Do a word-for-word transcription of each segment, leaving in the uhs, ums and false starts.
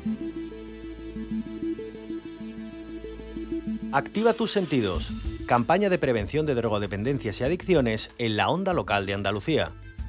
Activa tus sentidos. Campaña de prevención de drogodependencias y adicciones en la onda local de Andalucía.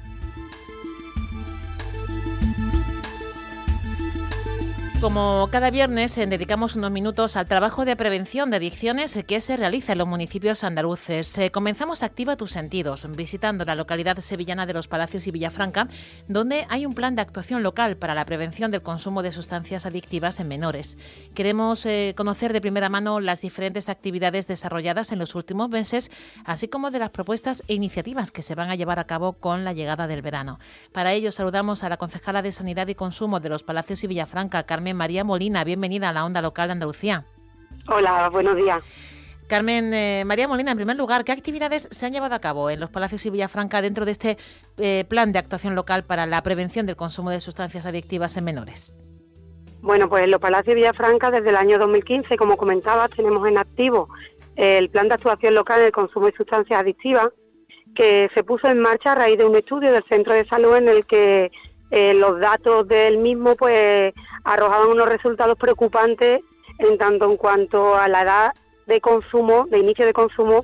Como cada viernes, eh, dedicamos unos minutos al trabajo de prevención de adicciones eh, que se realiza en los municipios andaluces. Eh, comenzamos Activa tus sentidos, visitando la localidad sevillana de Los Palacios y Villafranca, donde hay un plan de actuación local para la prevención del consumo de sustancias adictivas en menores. Queremos eh, conocer de primera mano las diferentes actividades desarrolladas en los últimos meses, así como de las propuestas e iniciativas que se van a llevar a cabo con la llegada del verano. Para ello saludamos a la concejala de Sanidad y Consumo de Los Palacios y Villafranca, Carmen María Molina. Bienvenida a la Onda Local de Andalucía. Hola, buenos días. Carmen eh, María Molina, en primer lugar, ¿qué actividades se han llevado a cabo en Los Palacios y Villafranca dentro de este eh, plan de actuación local para la prevención del consumo de sustancias adictivas en menores? Bueno, pues en Los Palacios y Villafranca, desde el año dos mil quince, como comentabas, tenemos en activo el plan de actuación local en el consumo de sustancias adictivas, que se puso en marcha a raíz de un estudio del Centro de Salud en el que eh, los datos del mismo pues arrojaban unos resultados preocupantes en tanto en cuanto a la edad de consumo, de inicio de consumo,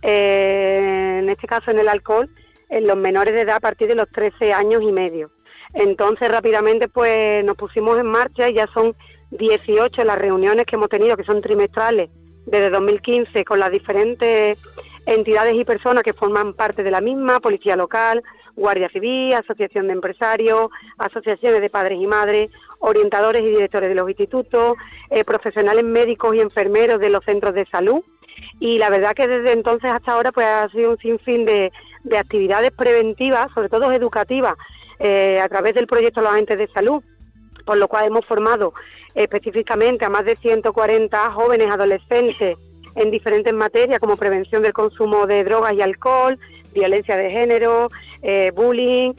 eh, en este caso en el alcohol, en los menores de edad a partir de los trece años y medio. Entonces rápidamente pues nos pusimos en marcha y ya son dieciocho las reuniones que hemos tenido, que son trimestrales, desde dos mil quince, con las diferentes entidades y personas que forman parte de la misma, Policía Local, Guardia Civil, Asociación de Empresarios, asociaciones de padres y madres, orientadores y directores de los institutos, eh, profesionales médicos y enfermeros de los centros de salud. Y la verdad que desde entonces hasta ahora pues ha sido un sinfín de, de actividades preventivas, sobre todo educativas, eh, a través del proyecto Los Agentes de Salud, por lo cual hemos formado eh, específicamente a más de ciento cuarenta jóvenes adolescentes en diferentes materias como prevención del consumo de drogas y alcohol, violencia de género, eh, bullying,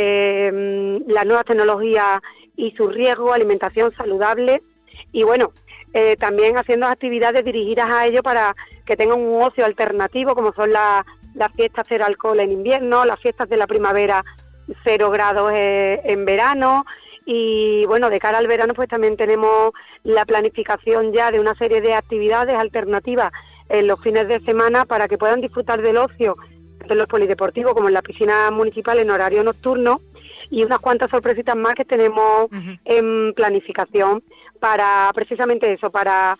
eh, las nuevas tecnologías y su riesgo, alimentación saludable y bueno, eh, también haciendo actividades dirigidas a ello para que tengan un ocio alternativo, como son la, las fiestas cero alcohol en invierno, las fiestas de la primavera cero grados eh, en verano. Y bueno, de cara al verano pues también tenemos la planificación ya de una serie de actividades alternativas en los fines de semana para que puedan disfrutar del ocio en los polideportivos como en la piscina municipal en horario nocturno y unas cuantas sorpresitas más que tenemos uh-huh. en planificación para precisamente eso, para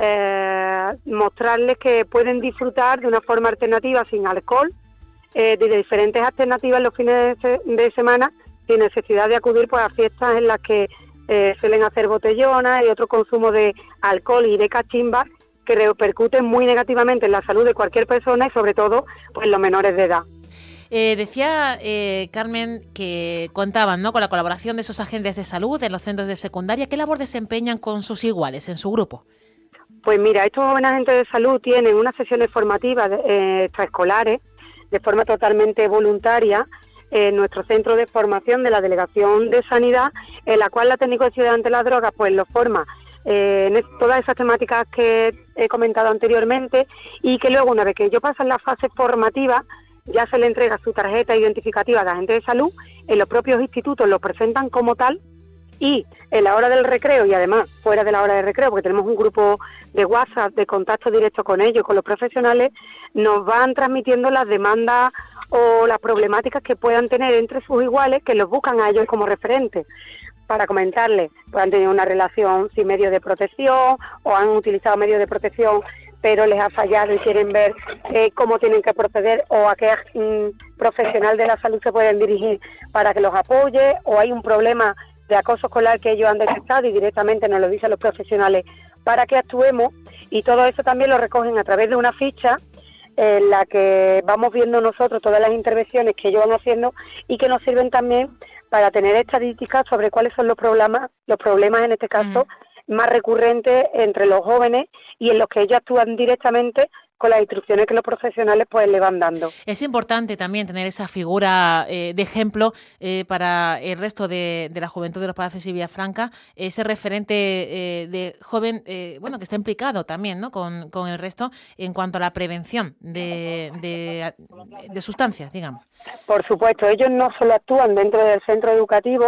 eh, mostrarles que pueden disfrutar de una forma alternativa sin alcohol, eh, de diferentes alternativas en los fines de, de semana, sin necesidad de acudir pues, a fiestas en las que eh, suelen hacer botellonas y otro consumo de alcohol y de cachimbas que repercuten muy negativamente en la salud de cualquier persona y sobre todo pues los menores de edad. Eh, decía eh, Carmen que contaban, ¿no?, con la colaboración de esos agentes de salud en los centros de secundaria. ¿Qué labor desempeñan con sus iguales en su grupo? Pues mira, estos jóvenes agentes de salud tienen unas sesiones formativas eh, extraescolares de forma totalmente voluntaria en nuestro centro de formación de la Delegación de Sanidad, en la cual la técnico de ciudad ante las drogas pues lo forma eh, en todas esas temáticas que he comentado anteriormente y que luego una vez que ellos pasan la fase formativa ya se le entrega su tarjeta identificativa de agente de salud, en los propios institutos lo presentan como tal y en la hora del recreo y además fuera de la hora de recreo, porque tenemos un grupo de WhatsApp de contacto directo con ellos, con los profesionales, nos van transmitiendo las demandas o las problemáticas que puedan tener entre sus iguales que los buscan a ellos como referentes para comentarles, pues han tenido una relación sin medios de protección o han utilizado medios de protección pero les ha fallado y quieren ver eh, cómo tienen que proceder o a qué mm, profesional de la salud se pueden dirigir para que los apoye, o hay un problema de acoso escolar que ellos han detectado y directamente nos lo dicen los profesionales para que actuemos, y todo eso también lo recogen a través de una ficha en la que vamos viendo nosotros todas las intervenciones que ellos van haciendo y que nos sirven también para tener estadísticas sobre cuáles son los problemas, los problemas en este caso, mm. más recurrentes entre los jóvenes y en los que ellos actúan directamente con las instrucciones que los profesionales pues le van dando. Es importante también tener esa figura eh, de ejemplo eh, para el resto de, de la juventud de Los Palacios y Villafranca, ese referente eh, de joven, eh, bueno, que está implicado también, ¿no?, con, con el resto en cuanto a la prevención de, de, de sustancias, digamos. Por supuesto, ellos no solo actúan dentro del centro educativo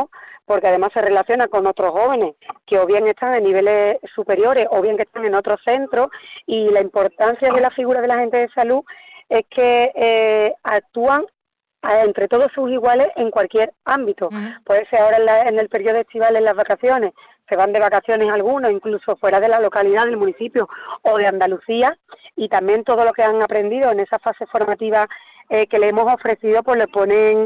porque además se relaciona con otros jóvenes que o bien están en niveles superiores o bien que están en otros centros, y la importancia de la figura del agente de salud es que eh, actúan entre todos sus iguales en cualquier ámbito. Uh-huh. Puede ser ahora en, la, en el periodo estival, en las vacaciones, se van de vacaciones algunos, incluso fuera de la localidad, del municipio o de Andalucía, y también todo lo que han aprendido en esa fase formativa eh, que le hemos ofrecido, pues le ponen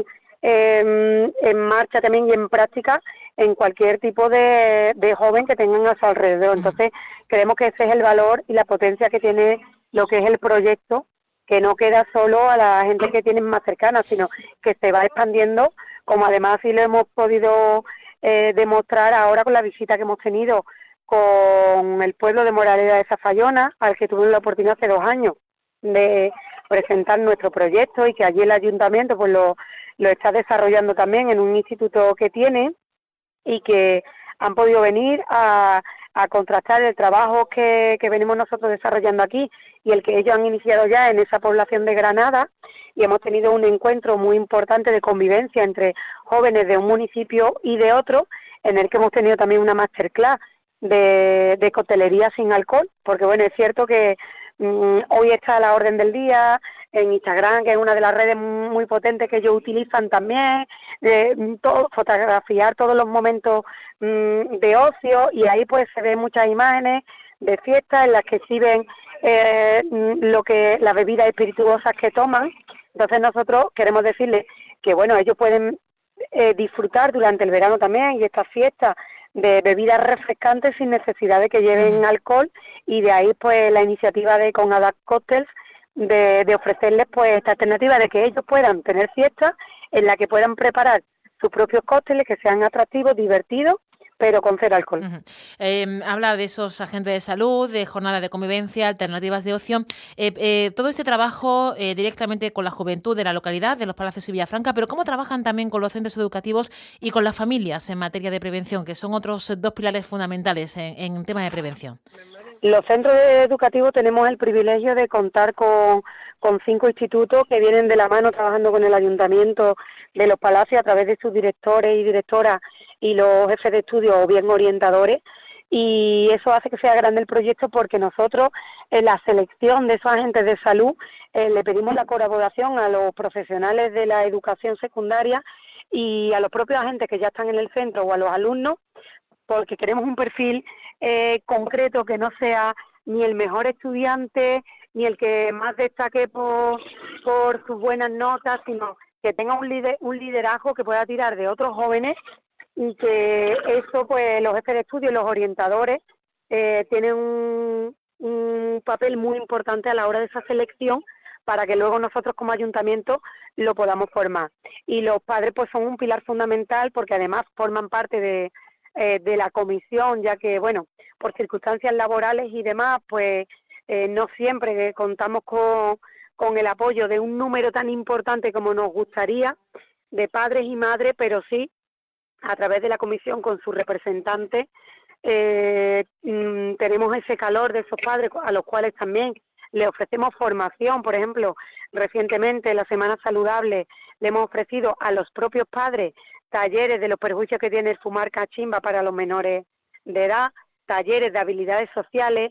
eh, en marcha también y en práctica en cualquier tipo de, de joven que tengan a su alrededor. Entonces, creemos que ese es el valor y la potencia que tiene lo que es el proyecto, que no queda solo a la gente que tienen más cercana, sino que se va expandiendo, como además sí lo hemos podido eh, demostrar ahora con la visita que hemos tenido con el pueblo de Moraleda de Zafallona, al que tuvimos la oportunidad hace dos años de presentar nuestro proyecto, y que allí el ayuntamiento pues lo, lo está desarrollando también en un instituto que tiene, y que han podido venir a, a contrastar el trabajo que, que venimos nosotros desarrollando aquí y el que ellos han iniciado ya en esa población de Granada, y hemos tenido un encuentro muy importante de convivencia entre jóvenes de un municipio y de otro, en el que hemos tenido también una masterclass de, de coctelería sin alcohol, porque bueno, es cierto que mmm, hoy está a la orden del día en Instagram, que es una de las redes muy potentes que ellos utilizan también, de todo, fotografiar todos los momentos mmm, de ocio, y ahí pues se ven muchas imágenes de fiestas en las que exhiben eh, lo que las bebidas espirituosas que toman. Entonces nosotros queremos decirles que bueno, ellos pueden eh, disfrutar durante el verano también y estas fiestas de bebidas refrescantes sin necesidad de que lleven alcohol, y de ahí pues la iniciativa de Conadac Cocktails de, de ofrecerles pues esta alternativa de que ellos puedan tener fiestas en la que puedan preparar sus propios cócteles que sean atractivos, divertidos, pero con cero alcohol. Uh-huh. Eh, habla de esos agentes de salud, de jornada de convivencia, alternativas de ocio. Eh, eh, todo este trabajo eh, directamente con la juventud de la localidad, de los Palacios y Villafranca, pero ¿cómo trabajan también con los centros educativos y con las familias en materia de prevención, que son otros dos pilares fundamentales en, en tema de prevención? Los centros educativos tenemos el privilegio de contar con, con cinco institutos que vienen de la mano trabajando con el ayuntamiento de los Palacios a través de sus directores y directoras y los jefes de estudio o bien orientadores, y eso hace que sea grande el proyecto, porque nosotros en la selección de esos agentes de salud eh, le pedimos la colaboración a los profesionales de la educación secundaria y a los propios agentes que ya están en el centro o a los alumnos, porque queremos un perfil eh, concreto que no sea ni el mejor estudiante ni el que más destaque por, por sus buenas notas, sino que tenga un, lider, un liderazgo que pueda tirar de otros jóvenes, y que eso pues los jefes de estudio y los orientadores eh, tienen un, un papel muy importante a la hora de esa selección, para que luego nosotros como ayuntamiento lo podamos formar. Y los padres pues son un pilar fundamental, porque además forman parte de Eh, de la comisión, ya que, bueno, por circunstancias laborales y demás, pues eh, no siempre contamos con, con el apoyo de un número tan importante como nos gustaría de padres y madres, pero sí, a través de la comisión con sus representantes, eh, mmm, tenemos ese calor de esos padres a los cuales también le ofrecemos formación. Por ejemplo, recientemente en la Semana Saludable le hemos ofrecido a los propios padres talleres de los perjuicios que tiene el fumar cachimba para los menores de edad, talleres de habilidades sociales,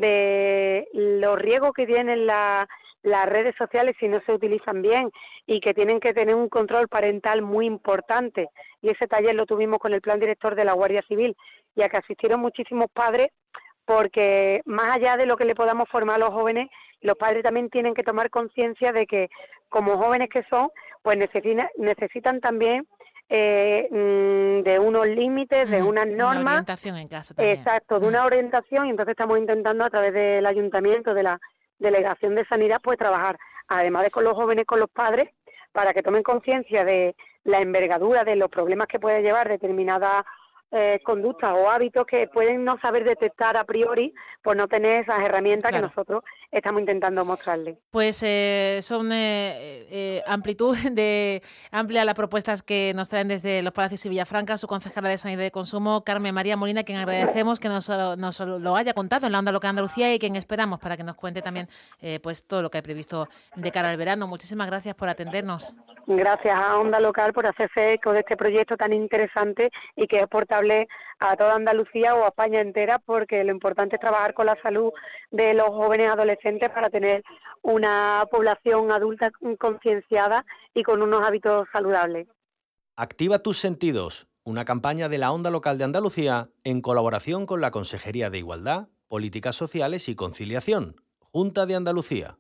de los riesgos que tienen la, las redes sociales si no se utilizan bien, y que tienen que tener un control parental muy importante. Y ese taller lo tuvimos con el plan director de la Guardia Civil, y a que asistieron muchísimos padres, porque más allá de lo que le podamos formar a los jóvenes, los padres también tienen que tomar conciencia de que, como jóvenes que son, pues necesitan, necesitan también Eh, de unos límites, de unas normas. Una orientación en casa también. Exacto, de una orientación, y entonces estamos intentando a través del ayuntamiento, de la Delegación de Sanidad, pues trabajar, además de con los jóvenes, con los padres, para que tomen conciencia de la envergadura de los problemas que puede llevar determinadas eh, conductas o hábitos que pueden no saber detectar a priori por no tener esas herramientas, claro, que nosotros estamos intentando mostrarles. Pues eh, son eh, eh, amplitud de amplia las propuestas que nos traen desde los Palacios y Villafranca su concejala de Sanidad y Consumo, Carmen María Molina, quien agradecemos que nos, nos lo haya contado en la Onda Local Andalucía, y quien esperamos para que nos cuente también eh, pues todo lo que hay previsto de cara al verano. Muchísimas gracias por atendernos. Gracias a Onda Local por hacerse eco de este proyecto tan interesante y que es portable a toda Andalucía o a España entera, porque lo importante es trabajar con la salud de los jóvenes adolescentes para tener una población adulta concienciada y con unos hábitos saludables. Activa tus sentidos, una campaña de la Onda Local de Andalucía en colaboración con la Consejería de Igualdad, Políticas Sociales y Conciliación, Junta de Andalucía.